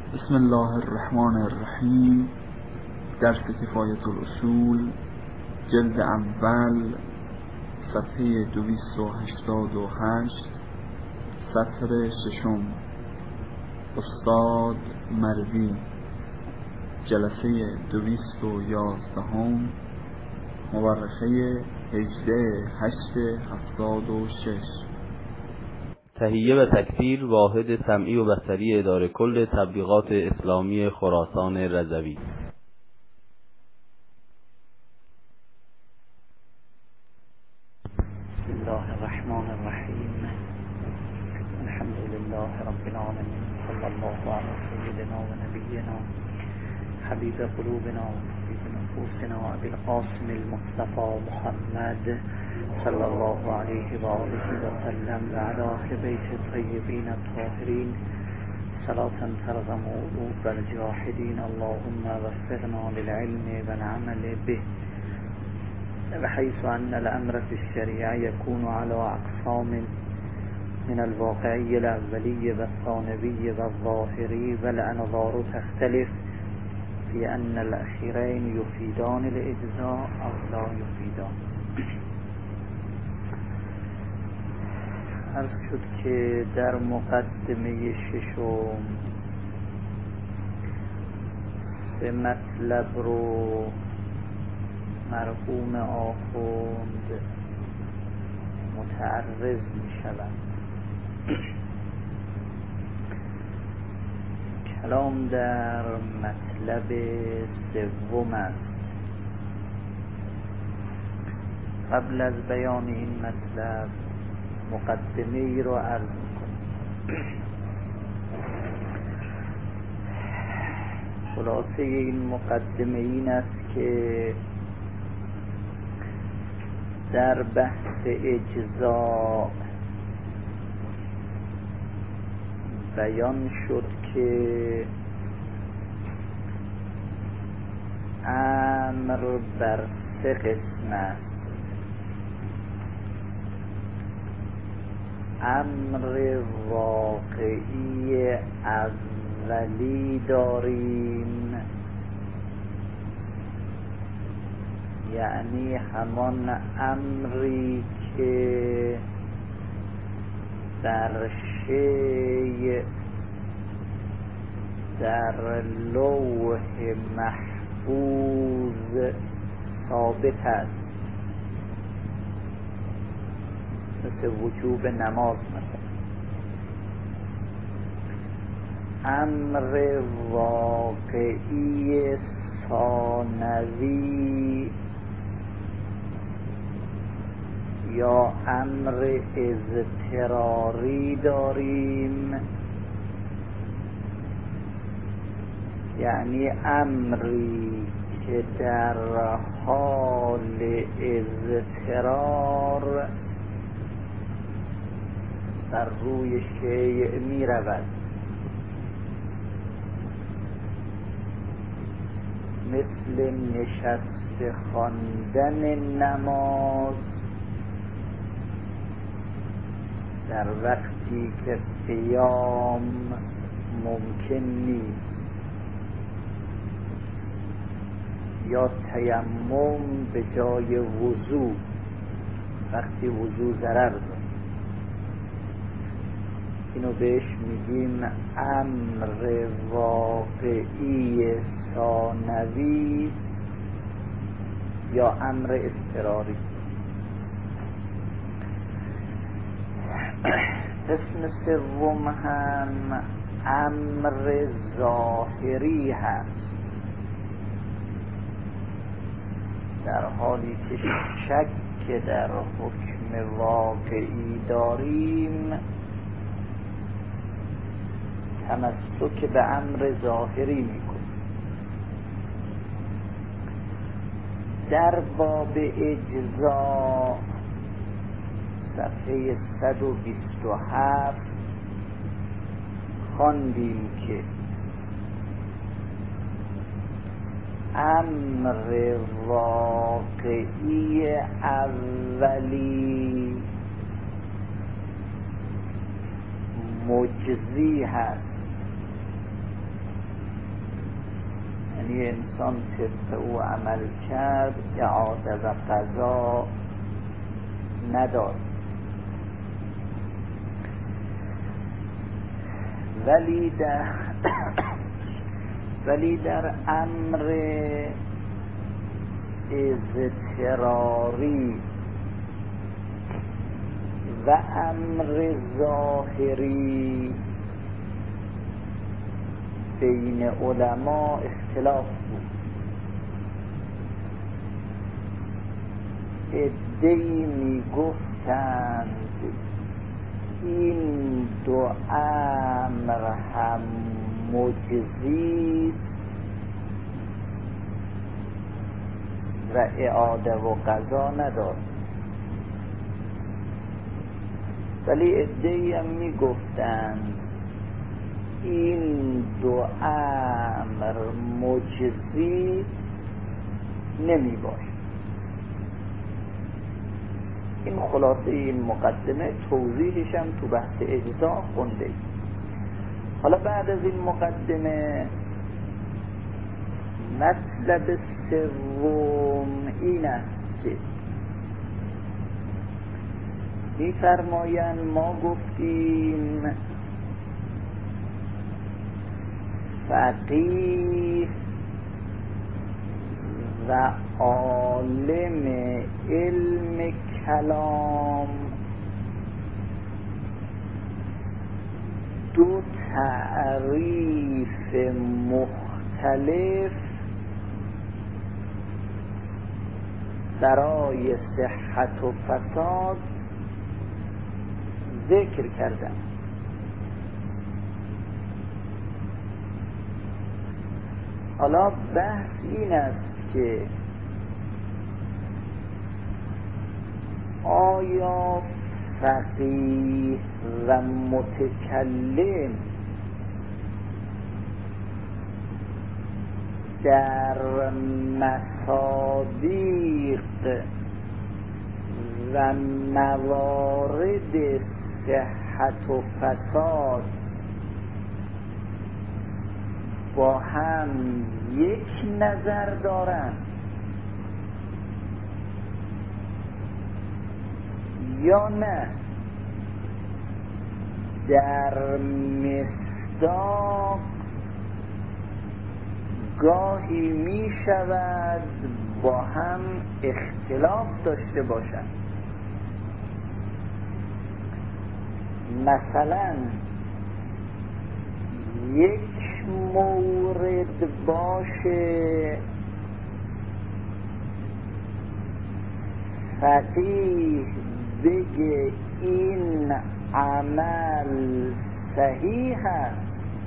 بسم الله الرحمن الرحیم. درس کفایت الاصول، جلد اول، صفحه 288، سطر ششم. استاد مروی، جلسه 211، مورخه 18/8/76. تهیه و تکثیر واحد سمعی و بصری اداره کل تبلیغات اسلامی خراسان رضوی. بسم الله الرحمن الرحیم. الحمد لله رب العالمین. صلی الله علی سیدنا و نبینا حبیب قلوبنا و طبیب نفوسنا ابی القاسم المصطفى محمد صلی الله علیه و آله و سلم و علی اهل بیت الطیبین الطاهرین صلاة ترغم قلوب الجاحدین. اللهم وفقنا للعلم والعمل به، بحيث أن الأمر في الشريعة يكون على أقسام من الواقعي الأولي والثانوي والظاهري، والأنظار تختلف في أن الأخيرين يفيدان الإجزاء أو لا يفيدان. عرض شد که در مقدمه ششم به مطلب رو مرحوم آخوند متعرض می شود. کلام در مطلب سوم است. قبل از بیان این مطلب مقدمه ای رو عرض کنم. خلاصه این مقدمه این است که در بحث اجزاء بیان شد که امر بر سه قسم است. امر واقعی اولی داریم، یعنی همان امری که در شیء در لوح محفوظ ثابت است، مثل وجوب نماز مثلا. امر واقعی ثانوی یا امر اضطراری داریم، یعنی امری که در حال اضطرار بر روی شیء می رود، مثل نشست خواندن نماز در وقتی که قیام ممکن نیست، یا تیمم به جای وضو وقتی وضو ضرر داره. اینو بهش میگیم امر واقعی ثانوی یا امر اضطراری. قسم سوم هم امر ظاهری هست. در حالی که شک در حکم واقعی داریم، تمسک به امر ظاهری میکنیم. در باب اجزاء صفحه 127 خواندیم که امر واقعی اولی مجزی هست، یعنی انسان طبق او عمل کرد اعاده و قضا ندارد. ولی در امر اضطراری و امر ظاهری بین علما اختلاف بود. عده‌ای می گفتند این دو امر هم مجزی و اعاده و قضا ندارد، ولی عده‌ای هم می گفتند این دو امر مجزی نمی باشد. این خلاصه این مقدمه، توضیحش هم تو بحث اجزا خونده اید. حالا بعد از این مقدمه مطلب سوم این است که می‌فرمایند ما گفتیم فقیه و عالم علم کلام دو تعریف مختلف برای صحت و فساد ذکر کردن. حالا بحث این است که آیا فقیه و متکلم در مصادیق و موارد صحت و فساد با هم یک نظر دارند یا نه؟ در مصداق گاهی می شود با هم اختلاف داشته باشند. مثلا یک مورد باشه فقیه بگه این عمل صحیح است،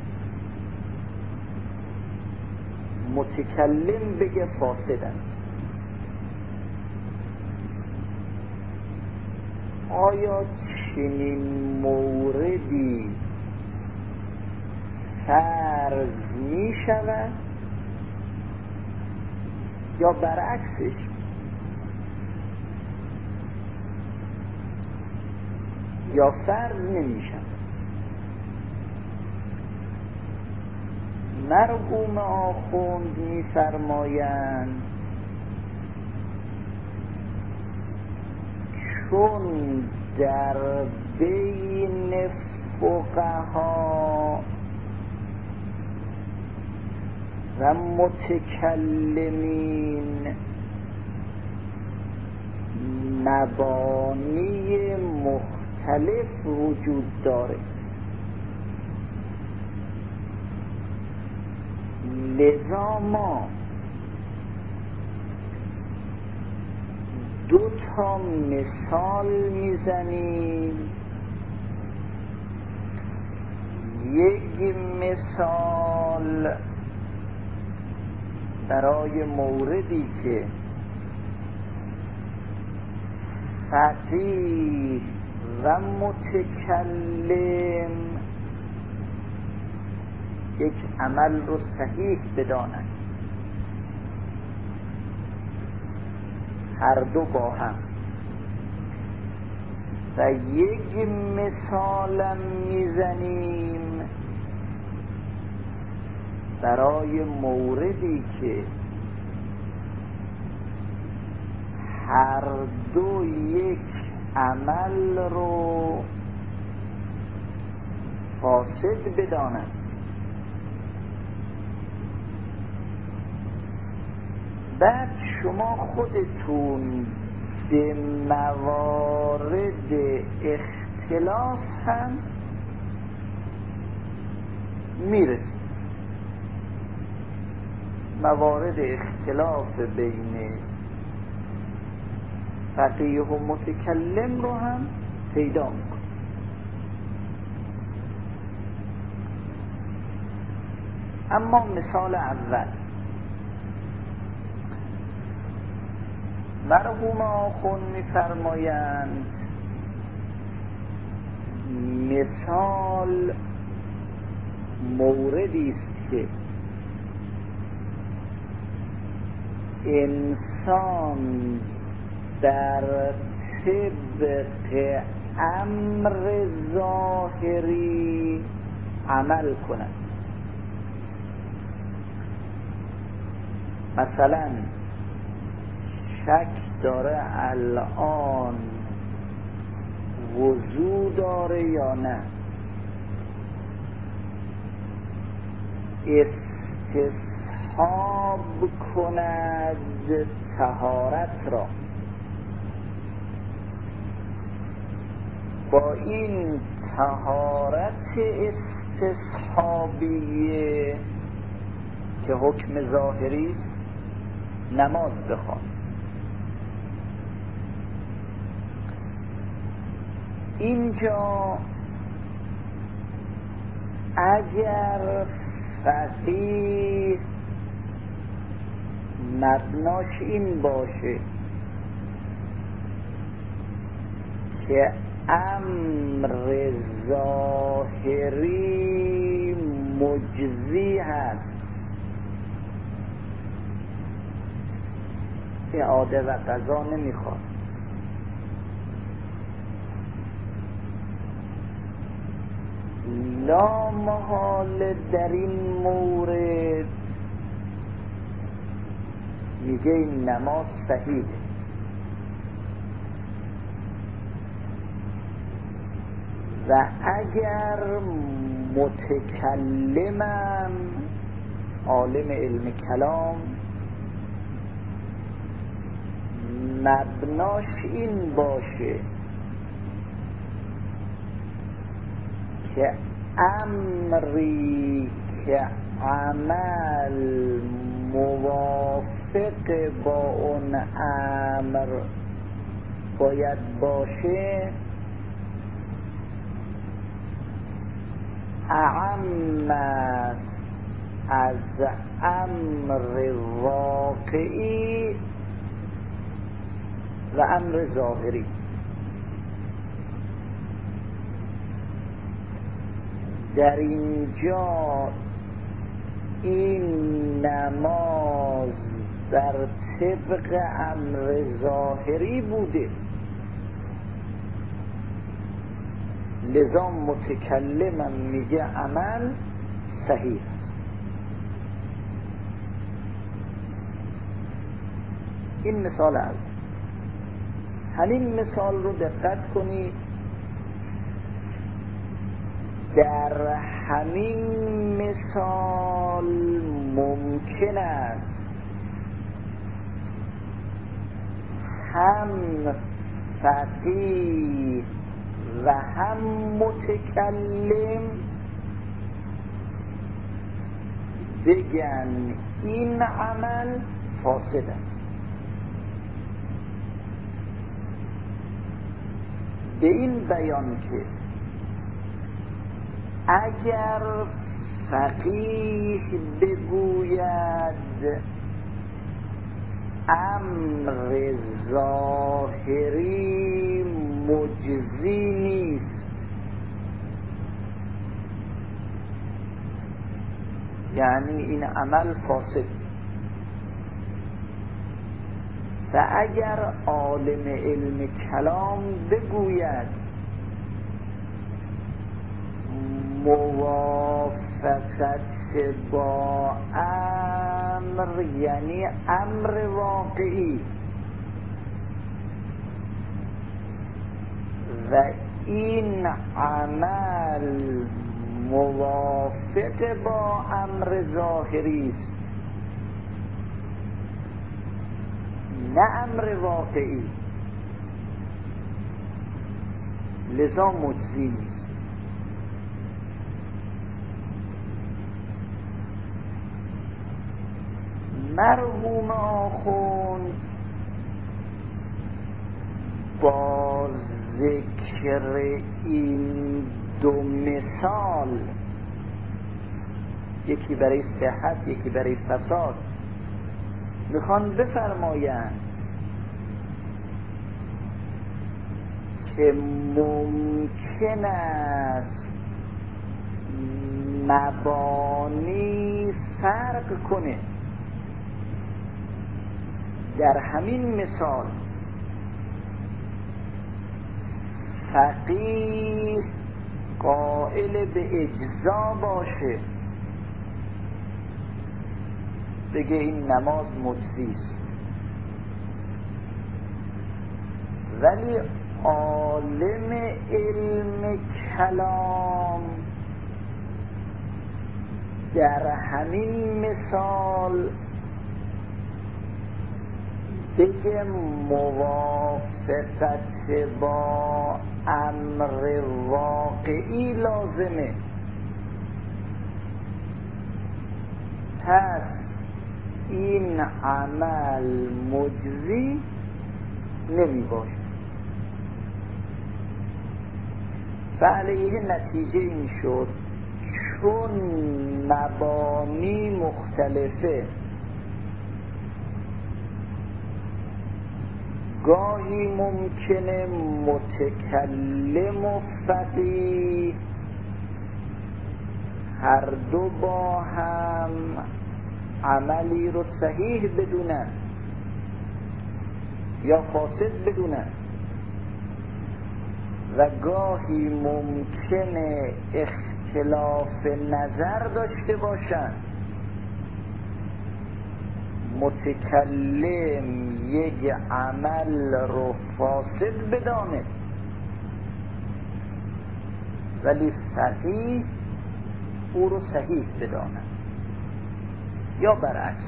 متکلم بگه فاسد است. آیا چنین موردی فرض می شود یا برعکسش؟ یا فرض نمی شود؟ مرحوم آخوند می فرمایند چون در بین فقها و متکلمین مبانی مختلف وجود داره، لذا ما دو تا مثال میزنیم. یک مثال برای موردی که فقیه و متکلم یک عمل رو صحیح بدانند، هر دو با هم. و یک مثالم میزنیم برای موردی که هر دو یک عمل رو فاسد بدانند. بعد شما خودتون به موارد اختلاف هم میرسید. موارد اختلاف بین فقیه و متکلم رو هم پیدا میکنید. اما مثال اول، مرحوم آخوند می‌فرمایند مثال موردی است که انسان در طبق امر ظاهری عمل کند. مثلا شک داره الان وضو داره یا نه، استصحاب کند طهارت را، با این طهارت استصحابیه که حکم ظاهری نماز بخوان. اینجا اگر فقیه مبناش این باشه که امر ظاهری مجزی هست، اعاده و قضا نمیخواد، لا محال در این مورد میگه این نماز صحیحه. و اگر متکلمم عالم علم کلام مبناش این باشه که امری که عمل موافق با اون امر باید باشه، اعم از امر واقعی و امر ظاهری. در اینجا این نماز در طبق امر ظاهری بوده، لذا متکلمم میگه عمل صحیح. این مثال اول. همین مثال رو دقت کنید، در همین مثال ممکن است هم فقیه و هم متکلم بگن این عمل فاسد است. به این بیان که اگر فقیه بگوید امر ظاهری مجزی نیست، یعنی این عمل فاسد، و اگر عالم علم کلام بگوید موافقت با امر یعنی امر واقعی و این عمل موافق با امر ظاهری است نه امر واقعی، لذا مجزی نیست. مرحوم آخوند با ذکر این دو مثال، یکی برای صحت یکی برای فساد، میخوان بفرمایند که ممکن است مبانی فرق کنه. در همین مثال فقیه قائل به اجزا باشه، بگه این نماز مجزی است، ولی عالم علم کلام در همین مثال بگه موافقت با امر واقعی لازمه، پس این عمل مجزی نمی باشه. فعلیه نتیجه این شد چون مبانی مختلفه، گاهی ممکنه متکلم و فقیه هر دو با هم عملی رو صحیح بدونن یا فاسد بدونن، و گاهی ممکنه اختلاف نظر داشته باشن، متکلم یک عمل رو فاسد بدانه ولی فقیه او رو صحیح بدانه، یا برعکس.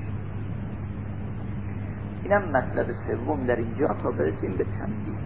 اینم مطلب سوم در اینجا تا برسیم به تنبیه.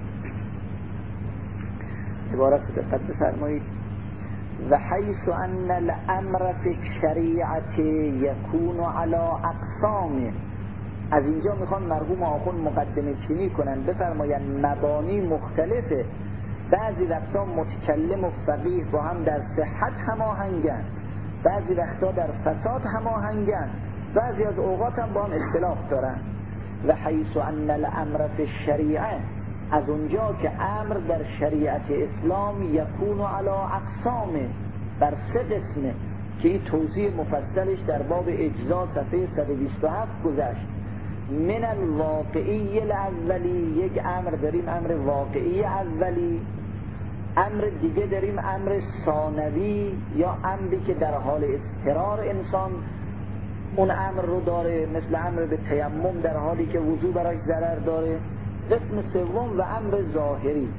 عبارت رو دقت بفرمایید: و حیث ان الامر فی الشریعه یکون علی اقسام. از اینجا میخوان مرحوم آخوند مقدمه چینی کنن، بفرماین مبانی مختلفه، بعضی وقتا متکلم و فقیه با هم در صحت هماهنگن، بعضی وقتا در فساد هماهنگن، بعضی از اوقات هم با هم اختلاف دارن. و حیث ان الامر فی الشریعه، از اونجا که امر در شریعت اسلام یکون علی اقسام، بر سه قسمه که این توضیح مفصلش در باب اجزا صفحه 127 گذشت. من الواقعی الاولی، یک امر داریم امر واقعی اولی، امر دیگه داریم امر ثانوی یا امری که در حال اضطرار انسان اون امر رو داره، مثل امر به تیمم در حالی که وضو براش ضرر داره. قسم سوم و امر ظاهری.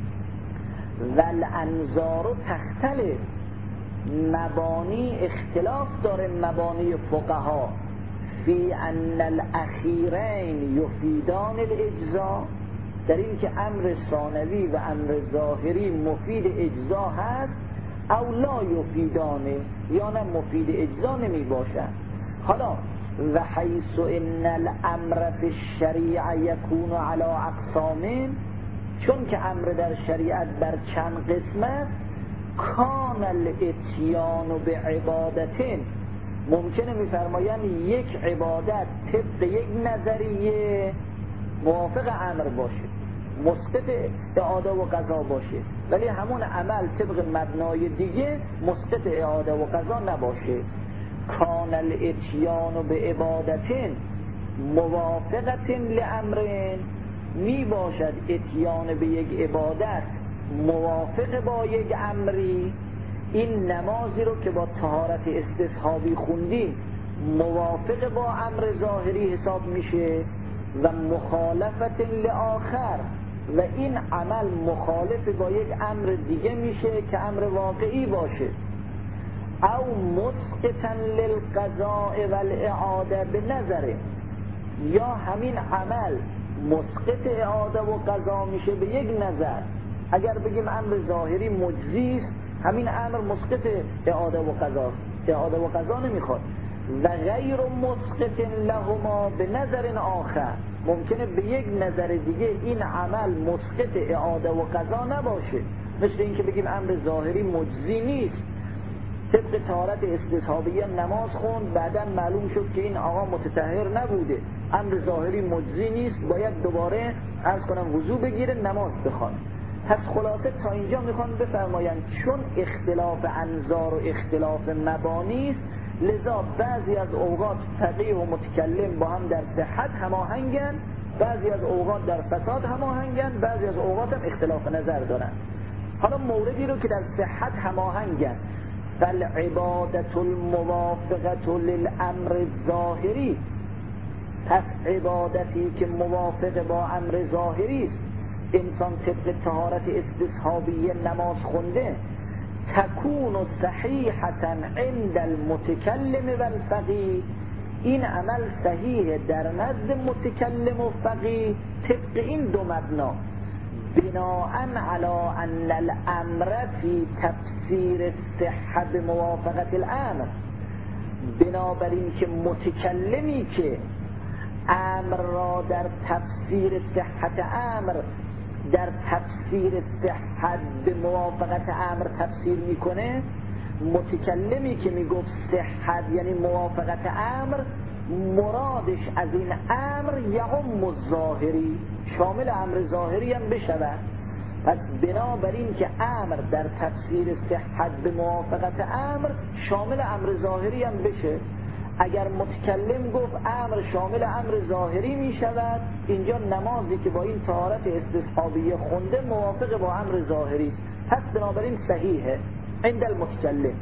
و الانظار تختلف، مبانی اختلاف داره مبانی فقها فی ان الاخیرین یفیدان الاجزا، در این که امر ثانوی و امر ظاهری مفید اجزا هست او لا یفیدانه، یا نه مفید اجزا نمی باشن. حالا و حیث ان الامر فی الشریعه یکون علی اقسام، چون که امر در شریعت بر چند قسم است، کان الاتیان بعبادتین، ممکنه میفرمایند یک عبادت طبق یک نظریه موافق امر باشه، مسقط اعاده و قضا باشه، ولی همون عمل طبق مبنای دیگه مسقط اعاده و قضا نباشه. کان الاتیان بعبادتین موافقتین لامرین، می باشد اتیان به یک عبادت موافق با یک امری این نمازی رو که با طهارت استصحابی خوندیم موافق با امر ظاهری حساب میشه و مخالفت لآخر، و این عمل مخالف با یک امر دیگه میشه که امر واقعی باشه. او مسقطا للقضاء والاعاده به نظره، یا همین عمل مسقط اعاده و قضا میشه به یک نظر. اگر بگیم امر ظاهری مجزی است، همین امر مسقط اعاده و قضا، اعاده و قضا نمیخواد. و غیر مسقط لهما به نظر آخر، ممکنه به یک نظر دیگه این عمل مسقط اعاده و قضا نباشه. مثل اینکه بگیم امر ظاهری مجزی نیست، طبق طهارت استصحابیه نماز خوند، بعدا معلوم شد که این آقا متطهر نبوده، امر ظاهری مجزی نیست، باید دوباره عرض کنم وضو بگیره نماز بخوانه. پس خلاصه تا اینجا میخوان بفرمایند چون اختلاف انظار و اختلاف مبانی است، لذا بعضی از اوقات فقیه و متکلم با هم در صحت هماهنگن، بعضی از اوقات در فساد هماهنگن، بعضی از اوقات هم اختلاف نظر دارن. حالا موردی رو که در صحت هماهنگن، فالعبادة الموافقة للامر الظاهری، پس عبادتی که موافق با امر ظاهری است، انسان طبق طهارت استصحابیه نماز خونده، تکون صحیحة عند المتکلم و الفقیه، این عمل صحیح در نزد متکلم و فقیه طبق این دو مبنا، بناء علی ان الامر فی تفسیر الصحة بموافقت الامر، بنابراین که متکلمی که امر را در تفسیر صحت امر، در تفسیر صحت به موافقت امر تفسیر میکنه، متکلمی که میگفت صحت یعنی موافقت امر، مرادش از این امر یعم الظاهری، شامل امر ظاهری هم بشود. پس بنابراین که امر در تفسیر صحت به موافقت امر شامل امر ظاهری هم بشه. اگر متکلم گفت امر شامل امر ظاهری می شود، اینجا نمازی که با این طهارت استصحابیه خونده موافق با امر ظاهری، پس بنابراین صحیحه عند المتکلم،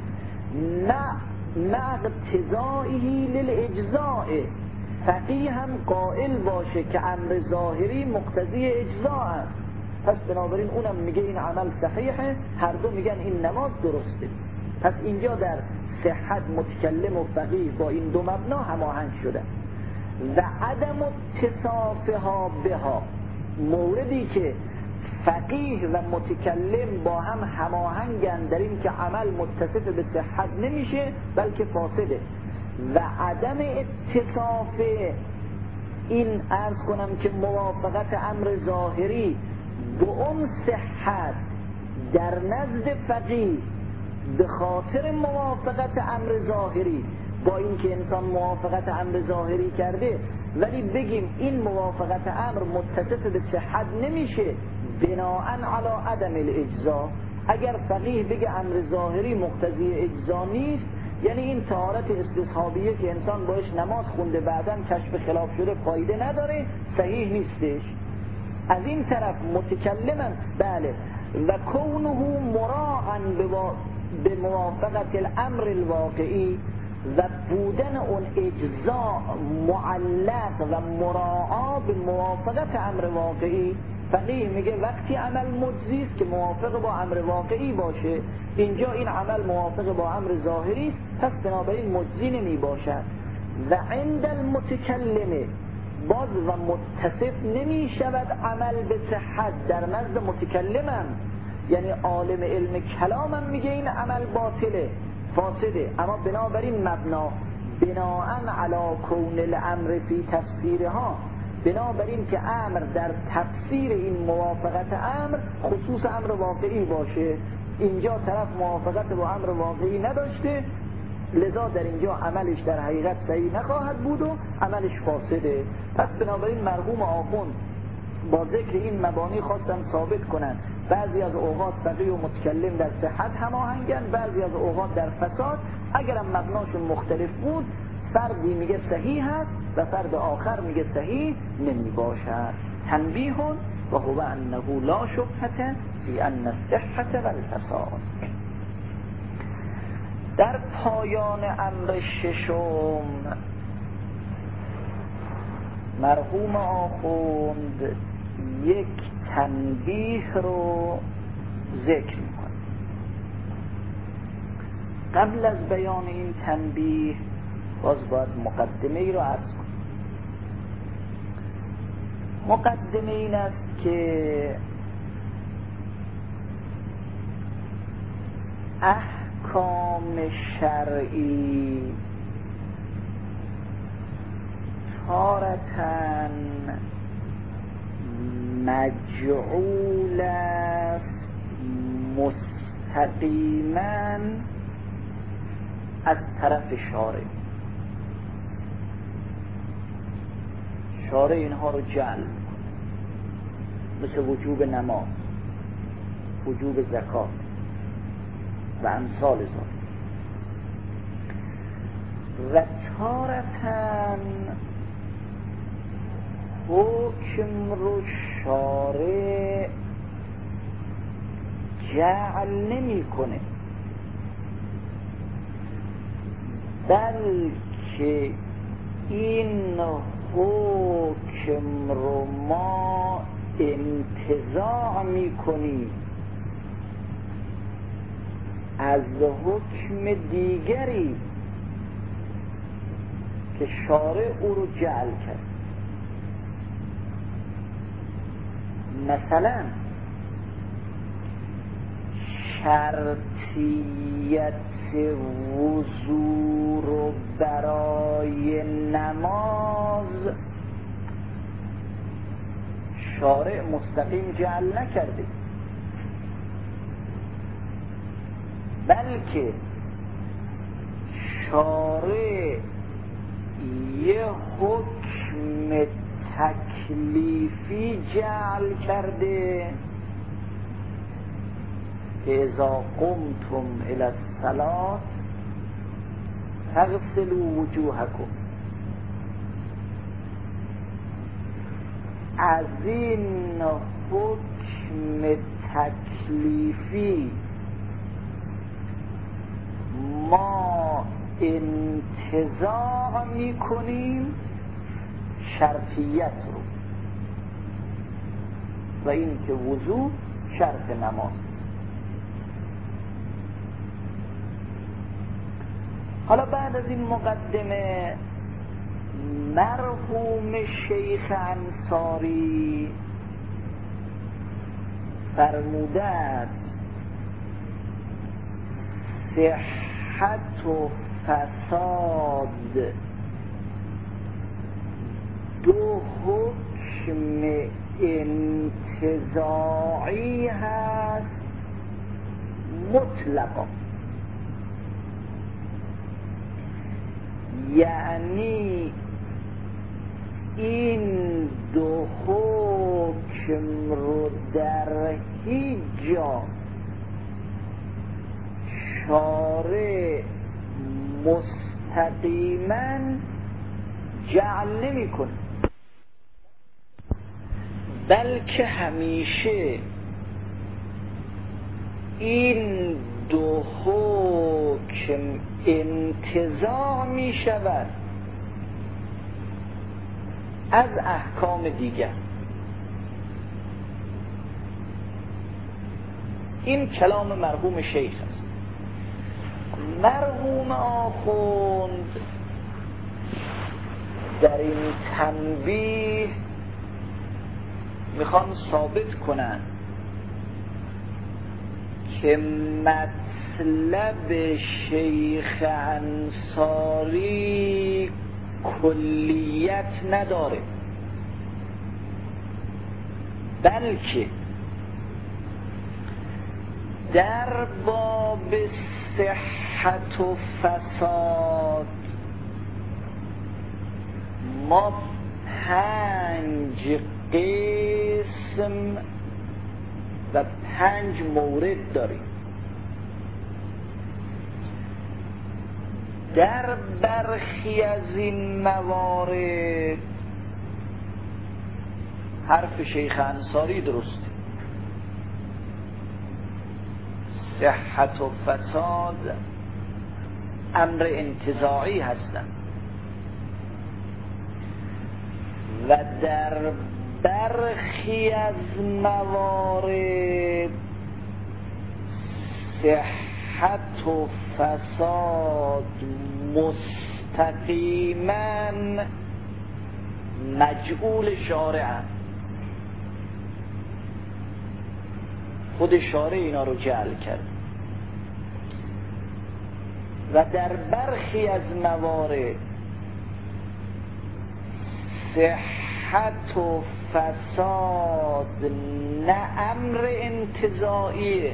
نه اقتضائه للاجزاء، فقیه هم قائل باشه که امر ظاهری مقتضی اجزاء است، پس بنابراین اونم میگه این عمل صحیحه، هر دو میگن این نماز درسته. پس اینجا در صحت متکلم و فقیه با این دو مبنا هماهنگ شده. و عدم اتصافها بها، موردی که فقیه و متکلم با هم هماهنگن در این که عمل متصف به صحت نمیشه بلکه فاسده، و عدم اتصاف این عرض کنم که موافقت امر ظاهری به اون صحت در نزد فقیه به خاطر موافقت امر ظاهری، با اینکه انسان موافقت امر ظاهری کرده ولی بگیم این موافقت امر متصف به صحت نمیشه بناء علی عدم الاجزا. اگر فقیه بگه امر ظاهری مقتضی اجزا نیست، یعنی این طهارت استصحابیه که انسان باش نماز خونده بعداً کشف خلاف شده فایده نداره، صحیح نیستش. از این طرف متکلمن بله، و کونه مراعا به موافقت الامر الواقعی، و بودن اون اجزاء معلق و مراعا به موافقت امر واقعی. فقیه میگه وقتی عمل مجزی است که موافق با امر واقعی باشه، اینجا این عمل موافق با امر ظاهری است، پس بنابراین مجزی نمی باشد. و عند المتکلم باز و متصف نمی شود عمل به صحت در نزد متکلمم، یعنی عالم علم کلامم میگه این عمل باطله فاسده، اما بنابراین مبنا بناء علی کون الامر فی تفسیرها، بنابراین که امر در تفسیر این موافقت امر خصوص امر واقعی باشه، اینجا طرف موافقت با امر واقعی نداشته، لذا در اینجا عملش در حقیقت صحیح نخواهد بود و عملش فاسده. پس بنابراین مرحوم آخوند با ذکر این مبانی خواستم ثابت کنن بعضی از اوقات فقیه و متکلم در صحت هماهنگن، بعضی از اوقات در فساد. اگرم مبناشون مختلف بود، فردی میگه صحیح هست و فرد آخر میگه صحیح نمی باشد. تنبیه و هو انه لا شبهة فی ان الصحة و الفساد. در پایان امر ششم مرحوم آخوند یک تنبیه رو ذکر میکنه. قبل از بیان این تنبیه باز باید مقدمه ای رو عرض کنم. مقدمه این است که احکام شرعی تارةً مجعول است مستقیما از طرف شارع. شارع اینها رو جعل میکنه، مثل وجوب نماز، وجوب زکات و امثال ذلك. و تارةً حکم رو شارع جعل نمی کنه، بلکه این حکم رو ما انتزاع می کنیم از حکم دیگری که شارع او رو جعل کرد. مثلا شرطیت وضو رو برای نماز شارع مستقیم جعل نکرده، بلکه شارع یه حکم تکلیفی جعل کرده که اذا قمتم الی الصلاة فاغسلوا وجوهکم. از این حکم تکلیفی ما انتزاع میکنیم شرطیت رو، و این که وضو شرط نماز. حالا بعد از این مقدمه مرحوم شیخ انصاری فرموده است صحت و فساد دو حکم انتزاعی هست مطلقا، یعنی این دو حکم رو در هیچ جا شارع مستقیما جعل نمی کنه، بلکه همیشه این دو حکم انتزاع می شود از احکام دیگر. این کلام مرحوم شیخ است. مرحوم آخوند در این تنبیه میخوان ثابت کنن که مطلب شیخ انصاری کلیت نداره، بلکه در باب صحت و فساد ما 5 قسم و 5 مورد داریم. در برخی از این موارد حرف شیخ انصاری درسته، صحت و فساد امر انتزاعی هستند و در برخی از موارد صحت و فساد مستقیما مجعول شارع، خود شارع اینا رو جعل کرد. و در برخی از موارد صحت و فساد نه امر انتزاعیه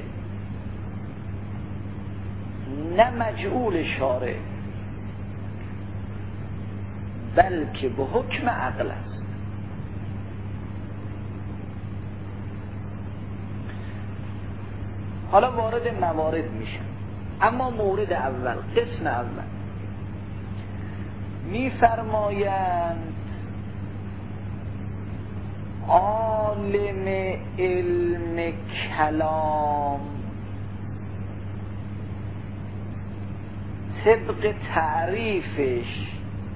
نه مجعول شارع، بلکه به حکم عقل است. حالا وارد موارد میشم، اما مورد اول، قسم اول میفرمایند عالم علم کلام طبق تعریفش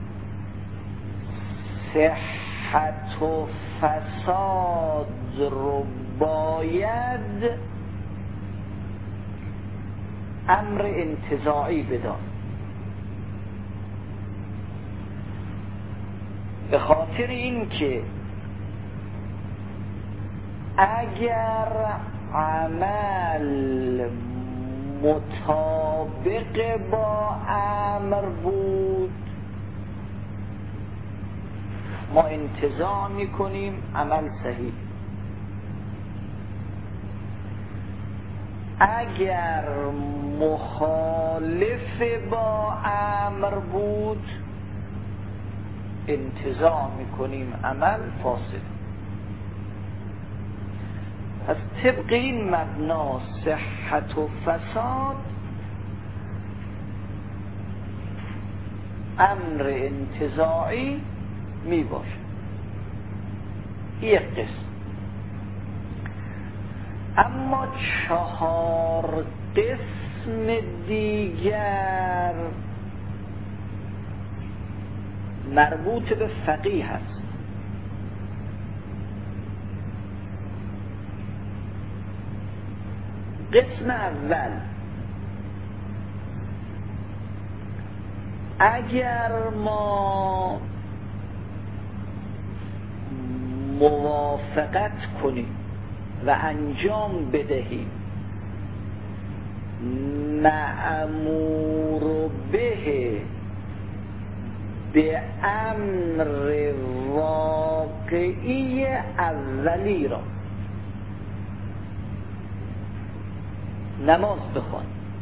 صحت و فساد رو باید امر انتزاعی بدان، به خاطر این که اگر عمل مطابق با امر بود ما انتزاع میکنیم عمل صحیح، اگر مخالف با امر بود انتزاع میکنیم عمل فاسد. از طبق این مبنا صحت و فساد امر انتزاعی می باشه. یک قسم. اما 4 قسم دیگر مربوط به فقیه هست. قسم اول، اگر ما موافقت کنیم و انجام بدهیم مأمور به امر واقعی اولی را، نماز بخوان،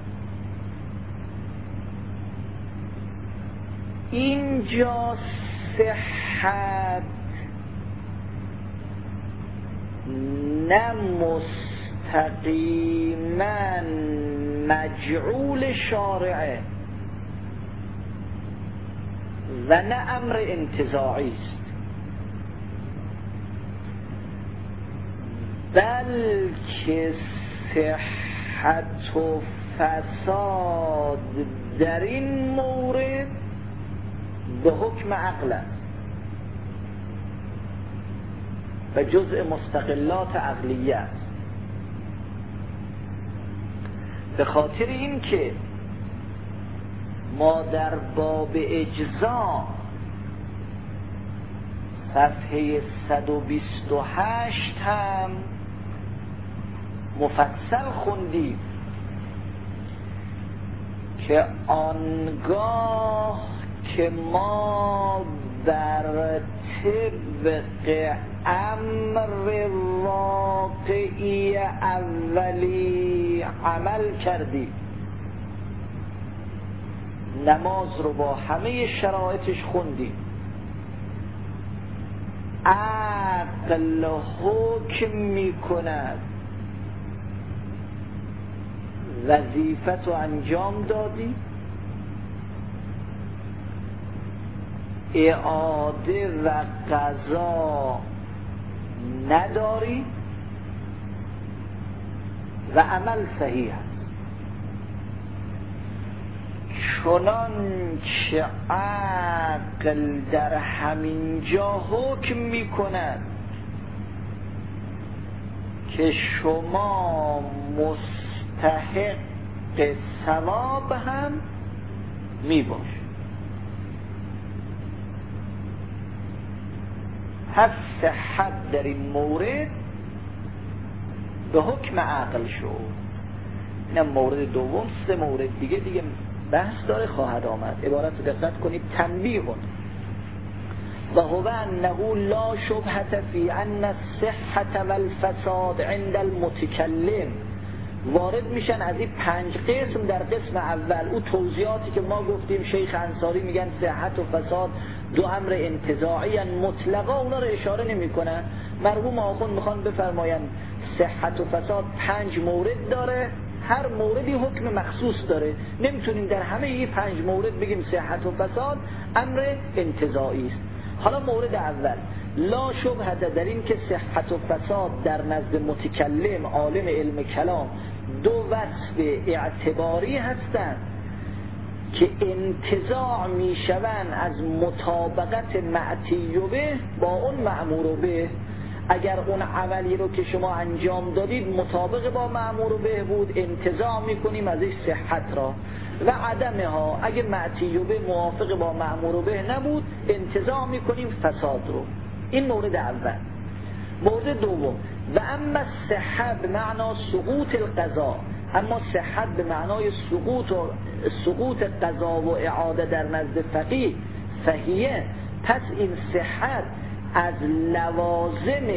اینجا صحت نه مستقیما مجعول شارعه و نه امر انتزاعی است، بلکه صحت و فساد در این مورد به حکم عقل است و جزء مستقلات عقلیه است. به خاطر این که ما در باب اجزا صفحه 128 هم مفصل خوندیم که آنگاه که ما بر طبق امر واقعی اولی عمل کردیم، نماز رو با همه شرایطش خوندیم، عقل حکم می کند وظیفت رو انجام دادی، اعاده و قضا نداری و عمل صحیح است. چنانچه عقل در همین جا حکم می کند که شما مستحق ثواب هم می باشید. پس صحت در این مورد به حکم عقل شد. اینم مورد دوم. 3 مورد دیگه بحث داره خواهد آمد. عبارت رو دقت کنید. تنبیه و هو انه لا شبهة فی ان الصحة والفساد عند المتکلم. وارد میشن از این 5 قسم در قسم اول. او توضیحاتی که ما گفتیم شیخ انصاری میگن صحت و فساد 2 امر انتزاعی مطلقا، اونا رو اشاره نمی کنن. مرحوم آخوند میخوان بفرماین صحت و فساد 5 مورد داره، هر موردی حکم مخصوص داره. نمیتونیم در همه این 5 مورد بگیم صحت و فساد امر انتزاعی است. حالا مورد اول لا شبهه در این که صحت و فساد در نزد متکلم عالم علم کلام 2 وصف اعتباری هستند که انتزاع می شوند از مطابقت معتی به با اون مأمور به. اگر اون عملی رو که شما انجام دادید مطابق با مأمور به بود، انتزاع میکنیم ازش صحت را، و عدمها اگه معتی به موافق با مأمور به نبود انتزاع میکنیم فساد رو. این مورد اول. مورد دوم و اما صحت به معنا سقوط القضا، اما صحت به معنای سقوط قضا و اعاده در نزد فقیه فهیه، پس این صحت از لوازم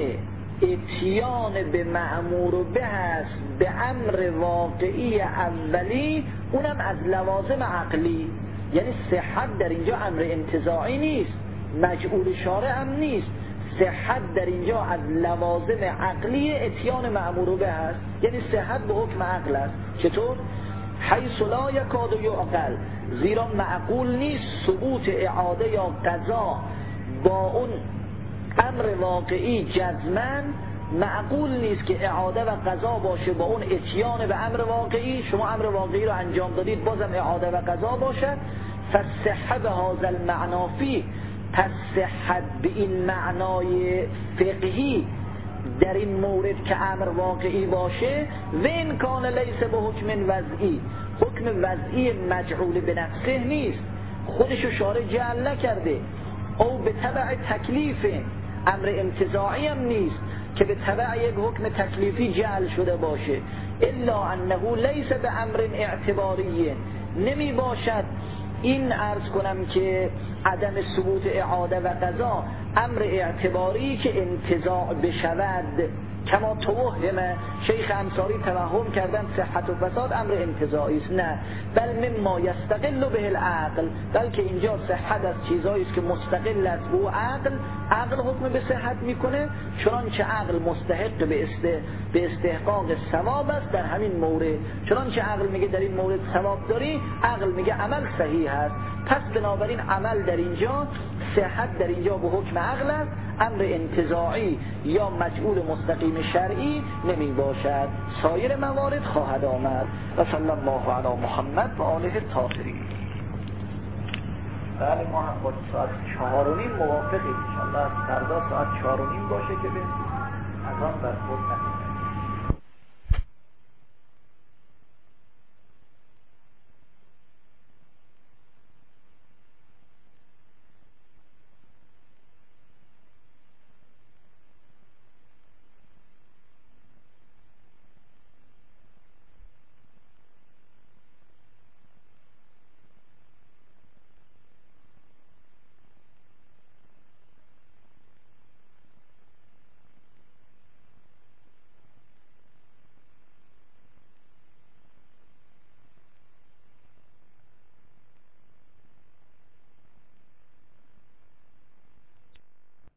اتیان به مأمور به هست به امر واقعی اولی، اونم از لوازم عقلی. یعنی صحت در اینجا امر انتزاعی نیست، مجعول شارع هم نیست. صحت در اینجا از لوازم عقلی اتیان مأمور به هست، یعنی صحت به حکم عقل است. چطور؟ حیث لا یکاد یعقل، زیرا معقول نیست ثبوت اعاده یا قضا با اون امر واقعی جزمن. معقول نیست که اعاده و قضا باشه با اون اتیان به امر واقعی. شما امر واقعی رو انجام دادید بازم اعاده و قضا باشد. فصحت هذا المعنافی، پس صحت به این معنای فقهی در این مورد که امر واقعی باشه و این کان لیس به حکم وضعی، حکم وضعی مجعول به نفسه نیست، خودشو شارع جعل نکرده، او به تبع تکلیف امر انتزاعی هم نیست که به تبع یک حکم تکلیفی جعل شده باشه. الا انه لیس به امر اعتباری، نمی باشد این عرض کنم که عدم ثبوت اعاده و قضا امر اعتباری که انتزاع بشود، کما توهم شیخ انصاری توهم کردن صحت و فساد امر انتزاعی است. نه، بل مما یستقل به العقل، بلکه اینجا صحت از چیزایی است که مستقل است به عقل حکم به صحت میکنه، چنانچه عقل مستحق به استحقاق ثواب است در همین مورد. چنانچه عقل میگه در این مورد ثواب داری، عقل میگه عمل صحیح است. پس بنابراین عمل در اینجا، صحت در اینجا به حکم عقل است، امر انتزاعی یا مجعول مستقیم شرعی نمی باشد. سایر موارد خواهد آمد. و صلی الله علی محمد و آله الطاهرین. بله ما هم با ساعت 4:30 موافقیم. انشاءالله فردا ساعت 4:30 باشه که به از آن بر خود